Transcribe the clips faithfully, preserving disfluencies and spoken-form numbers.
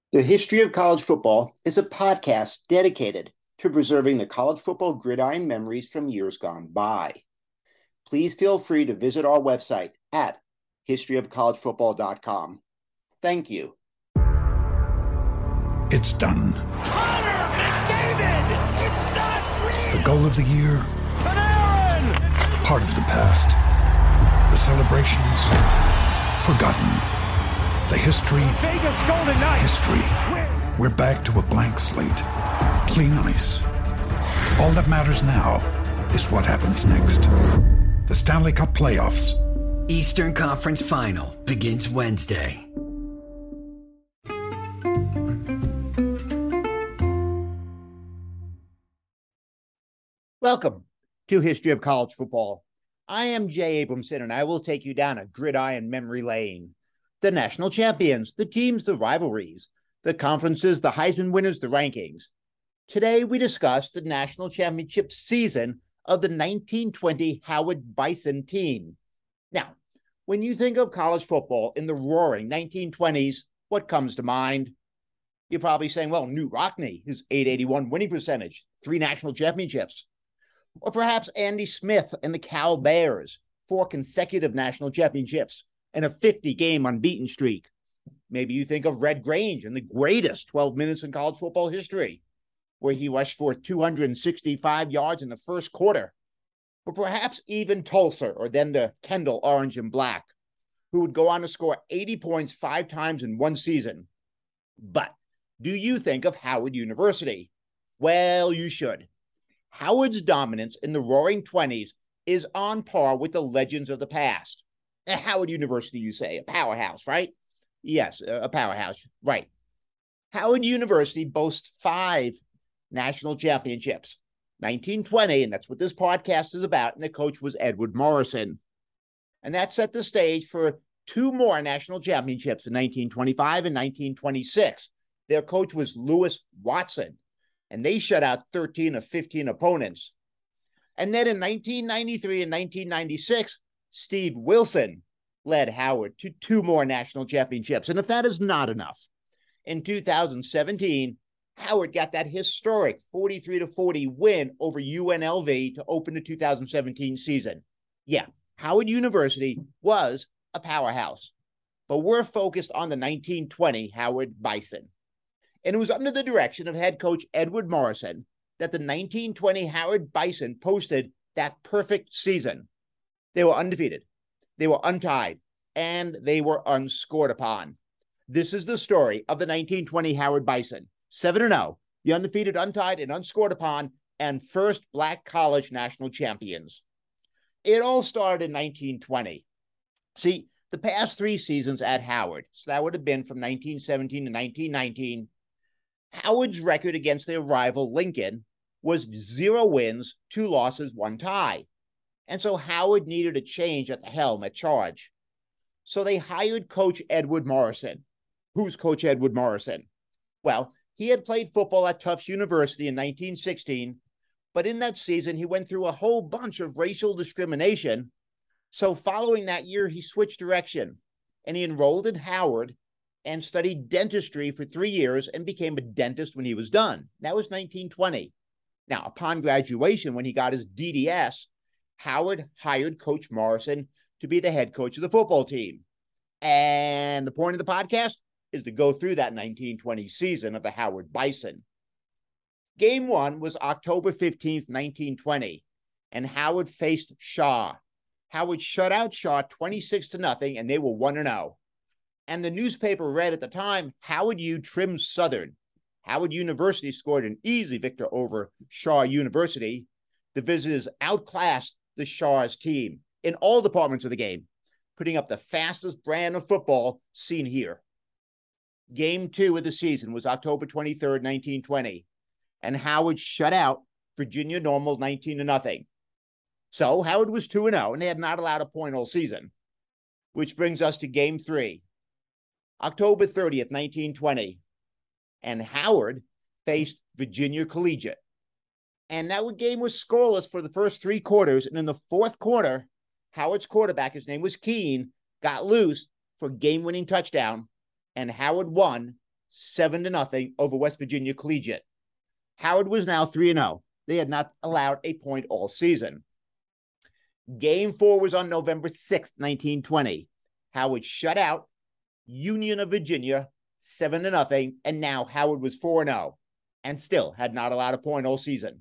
The History of College Football is a podcast dedicated to preserving the college football gridiron memories from years gone by. Please feel free to visit our website at history of college football dot com. Thank you. It's done. Connor McDavid! It's not real! The goal of the year, Panarin! part of the past. The celebrations, forgotten. The history, Vegas Golden Knights! history. We're back to a blank slate. Clean ice. All that matters now is what happens next. The Stanley Cup Playoffs. Eastern Conference Final begins Wednesday. Welcome to History of College Football. I am Jay Abramson, and I will take you down a gridiron memory lane. The national champions, the teams, the rivalries, the conferences, the Heisman winners, the rankings. Today, we discuss the national championship season of the nineteen twenty Howard Bison team. Now, when you think of college football in the roaring nineteen twenties, what comes to mind? You're probably saying, well, Knute Rockne, his eight eighty-one winning percentage, three national championships. Or perhaps Andy Smith and the Cal Bears, four consecutive national championships and a fifty-game unbeaten streak. Maybe you think of Red Grange and the greatest twelve minutes in college football history, where he rushed for two hundred sixty-five yards in the first quarter. Or perhaps even Tulsa, or then the Kendall Orange and Black, who would go on to score eighty points five times in one season. But do you think of Howard University? Well, you should. Howard's dominance in the roaring twenties is on par with the legends of the past. Howard University, you say, a powerhouse, right? Yes, a powerhouse, right. Howard University boasts five national championships. nineteen twenty, and that's what this podcast is about, and the coach was Edward Morrison. And that set the stage for two more national championships in nineteen twenty-five and nineteen twenty-six. Their coach was Lewis Watson, and they shut out thirteen of fifteen opponents. And then in nineteen ninety-three and nineteen ninety-six, Steve Wilson led Howard to two more national championships. And if that is not enough, in two thousand seventeen, Howard got that historic forty-three to forty win over U N L V to open the two thousand seventeen season. Yeah, Howard University was a powerhouse, but we're focused on the nineteen twenty Howard Bison. And it was under the direction of head coach Edward Morrison that the nineteen twenty Howard Bison posted that perfect season. They were undefeated, they were untied, and they were unscored upon. This is the story of the nineteen twenty Howard Bison. seven and oh, the undefeated, untied, and unscored upon, and first black college national champions. It all started in nineteen twenty. See, the past three seasons at Howard, so that would have been from nineteen seventeen to nineteen nineteen, Howard's record against their rival Lincoln was zero wins, two losses, one tie. And so Howard needed a change at the helm at charge. So they hired Coach Edward Morrison. Who's Coach Edward Morrison? Well, he had played football at Tufts University in nineteen sixteen, but in that season, he went through a whole bunch of racial discrimination. So following that year, he switched direction, and he enrolled in Howard and studied dentistry for three years and became a dentist when he was done. That was nineteen twenty. Now, upon graduation, when he got his D D S, Howard hired Coach Morrison to be the head coach of the football team. And the point of the podcast is to go through that nineteen twenty season of the Howard Bison. Game one was October fifteenth, nineteen twenty, and Howard faced Shaw. Howard shut out Shaw twenty-six to nothing, and they were one and oh. And the newspaper read at the time, Howard U trims Southern. Howard University scored an easy victory over Shaw University. The visitors outclassed the Shaw's team in all departments of the game, putting up the fastest brand of football seen here. Game two of the season was October twenty-third, nineteen twenty, and Howard shut out Virginia Normal nineteen to nothing. So Howard was two and oh, and they had not allowed a point all season, which brings us to game three. October thirtieth, nineteen twenty, and Howard faced Virginia Collegiate. And that game was scoreless for the first three quarters, and in the fourth quarter, Howard's quarterback, his name was Keene, got loose for a game-winning touchdown, and Howard won seven to nothing over West Virginia Collegiate. Howard was now three and oh. They had not allowed a point all season. Game four was on November sixth, nineteen twenty. Howard shut out Union of Virginia seven to nothing, and now Howard was four and oh and still had not allowed a point all season.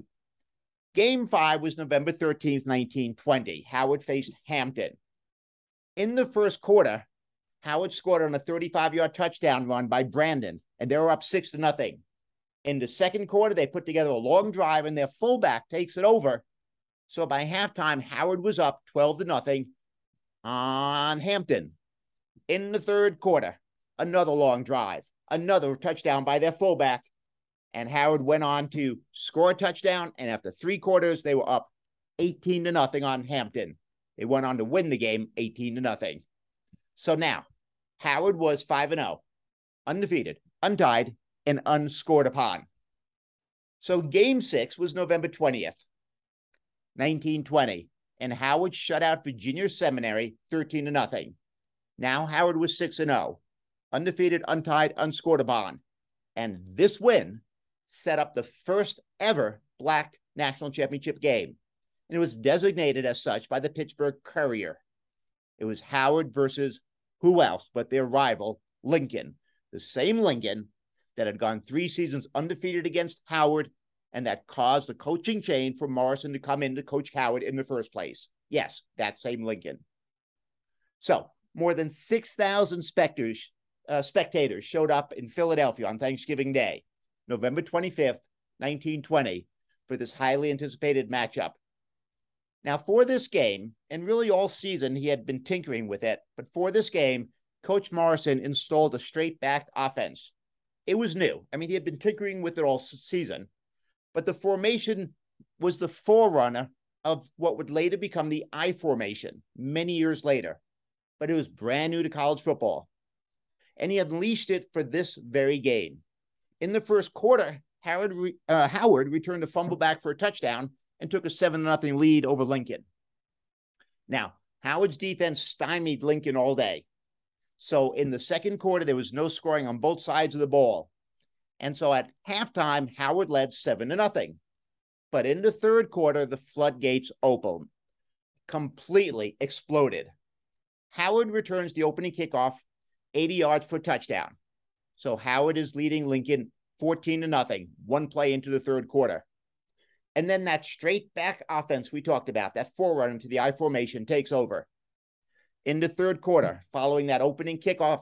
Game five was November thirteenth, nineteen twenty. Howard faced Hampton. In the first quarter, Howard scored on a thirty-five-yard touchdown run by Brandon, and they were up six to nothing. In the second quarter, they put together a long drive, and their fullback takes it over. So by halftime, Howard was up twelve to nothing on Hampton. In the third quarter, another long drive, another touchdown by their fullback, and Howard went on to score a touchdown, and after three quarters, they were up eighteen to nothing on Hampton. They went on to win the game eighteen to nothing. So now, Howard was five and oh, undefeated, untied, and unscored upon. So game six was November twentieth, nineteen twenty, and Howard shut out Virginia Seminary thirteen to nothing. Now Howard was six and oh, undefeated, untied, unscored upon. And this win set up the first ever Black national championship game. And it was designated as such by the Pittsburgh Courier. It was Howard versus who else but their rival, Lincoln. The same Lincoln that had gone three seasons undefeated against Howard and that caused the coaching change for Morrison to come in to coach Howard in the first place. Yes, that same Lincoln. So more than six thousand spectators, uh, spectators showed up in Philadelphia on Thanksgiving Day, November twenty-fifth, nineteen twenty, for this highly anticipated matchup. Now, for this game, and really all season, he had been tinkering with it, but for this game, Coach Morrison installed a straight-back offense. It was new. I mean, he had been tinkering with it all season, but the formation was the forerunner of what would later become the I formation many years later, but it was brand new to college football, and he unleashed it for this very game. In the first quarter, Howard, uh, Howard returned a fumble back for a touchdown and took a seven to nothing lead over Lincoln. Now, Howard's defense stymied Lincoln all day. So in the second quarter, there was no scoring on both sides of the ball. And so at halftime, Howard led seven to nothing. But in the third quarter, the floodgates opened, completely exploded. Howard returns the opening kickoff, eighty yards for a touchdown. So Howard is leading Lincoln fourteen to nothing, one play into the third quarter. And then that straight back offense we talked about, that forerunner to the I formation, takes over. In the third quarter, following that opening kickoff,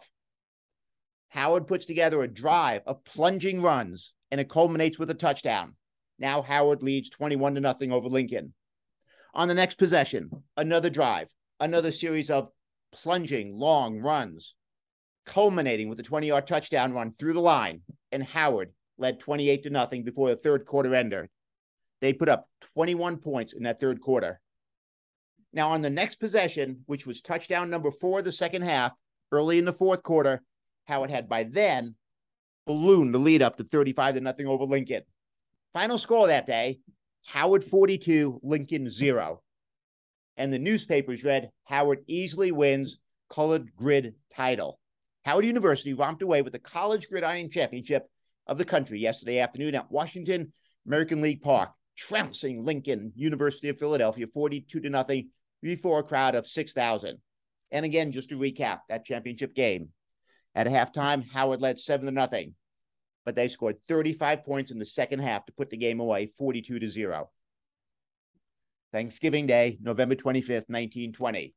Howard puts together a drive of plunging runs, and it culminates with a touchdown. Now Howard leads twenty-one to nothing over Lincoln. On the next possession, another drive, another series of plunging long runs, culminating with a twenty-yard touchdown run through the line, and Howard led twenty-eight to nothing before the third quarter ended. They put up twenty-one points in that third quarter. Now, on the next possession, which was touchdown number four of the second half, early in the fourth quarter, Howard had by then ballooned the lead up to thirty-five to nothing over Lincoln. Final score that day, Howard forty-two, Lincoln zero. And the newspapers read, Howard easily wins colored grid title. Howard University romped away with the College Gridiron Championship of the country yesterday afternoon at Washington American League Park, trouncing Lincoln University of Philadelphia forty-two to nothing before a crowd of six thousand. And again, just to recap that championship game. At halftime, Howard led seven to nothing, but they scored thirty-five points in the second half to put the game away forty-two to zero. Thanksgiving Day, November twenty-fifth, nineteen twenty.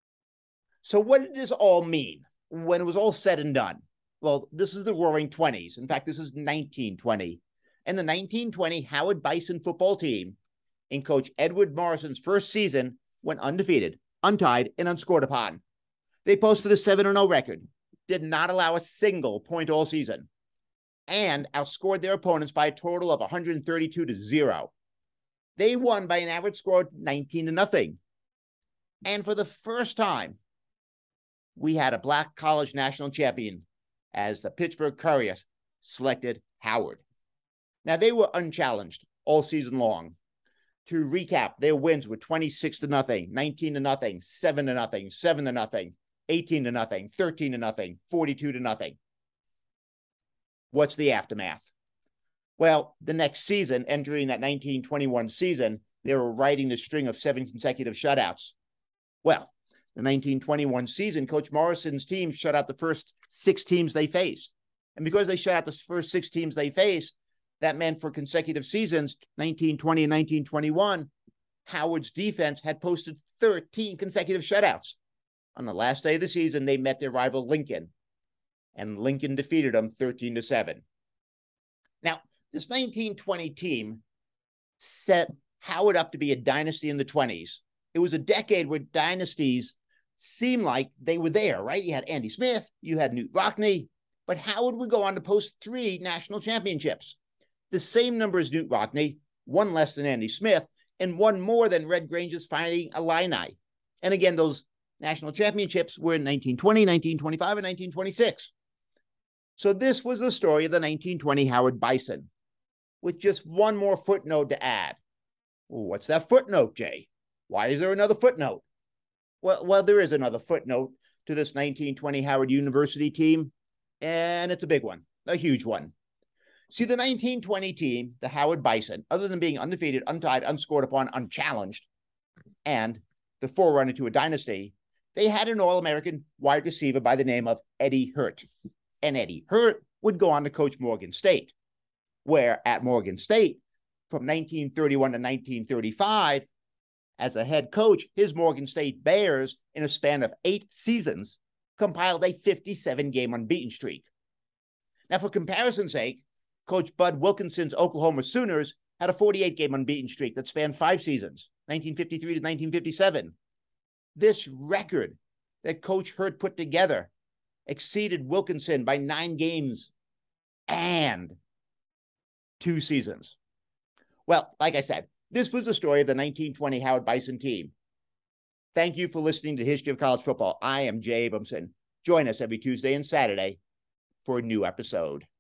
So what did this all mean when it was all said and done? Well, this is the Roaring Twenties. In fact, this is nineteen twenty. And the nineteen twenty Howard Bison football team in Coach Edward Morrison's first season went undefeated, untied, and unscored upon. They posted a seven and oh record, did not allow a single point all season, and outscored their opponents by a total of one hundred thirty-two to zero. They won by an average score of nineteen to nothing. And for the first time, we had a Black college national champion as the Pittsburgh Courier selected Howard. Now, they were unchallenged all season long. To recap, their wins were twenty-six to nothing, nineteen to nothing, seven to nothing, seven to nothing, eighteen to nothing, thirteen to nothing, forty-two to nothing. What's the aftermath? Well, the next season, entering that nineteen twenty-one season, they were riding the string of seven consecutive shutouts. Well, the nineteen twenty-one season, Coach Morrison's team shut out the first six teams they faced. And because they shut out the first six teams they faced, that meant for consecutive seasons, nineteen twenty and nineteen twenty-one, Howard's defense had posted thirteen consecutive shutouts. On the last day of the season, they met their rival Lincoln, and Lincoln defeated them thirteen to seven. Now, this nineteen twenty team set Howard up to be a dynasty in the twenties. It was a decade where dynasties seemed like they were there, right? You had Andy Smith, you had Knute Rockne, but Howard would go on to post three national championships. The same number as Knute Rockne, one less than Andy Smith, and one more than Red Grange's Fighting Illini. And again, those national championships were in nineteen twenty, nineteen twenty-five, and nineteen twenty-six. So this was the story of the nineteen twenty Howard Bison, with just one more footnote to add. Well, what's that footnote, Jay? Why is there another footnote? Well, well, there is another footnote to this nineteen twenty Howard University team, and it's a big one, a huge one. See, the nineteen twenty team, the Howard Bison, other than being undefeated, untied, unscored upon, unchallenged, and the forerunner to a dynasty, they had an All-American wide receiver by the name of Eddie Hurt. And Eddie Hurt would go on to coach Morgan State, where at Morgan State, from nineteen thirty-one to nineteen thirty-five, as a head coach, his Morgan State Bears, in a span of eight seasons, compiled a fifty-seven game unbeaten streak. Now, for comparison's sake, Coach Bud Wilkinson's Oklahoma Sooners had a forty-eight game unbeaten streak that spanned five seasons, nineteen fifty-three to nineteen fifty-seven. This record that Coach Hurt put together exceeded Wilkinson by nine games and two seasons. Well, like I said, this was the story of the nineteen twenty Howard Bison team. Thank you for listening to History of College Football. I am Jay Abramson. Join us every Tuesday and Saturday for a new episode.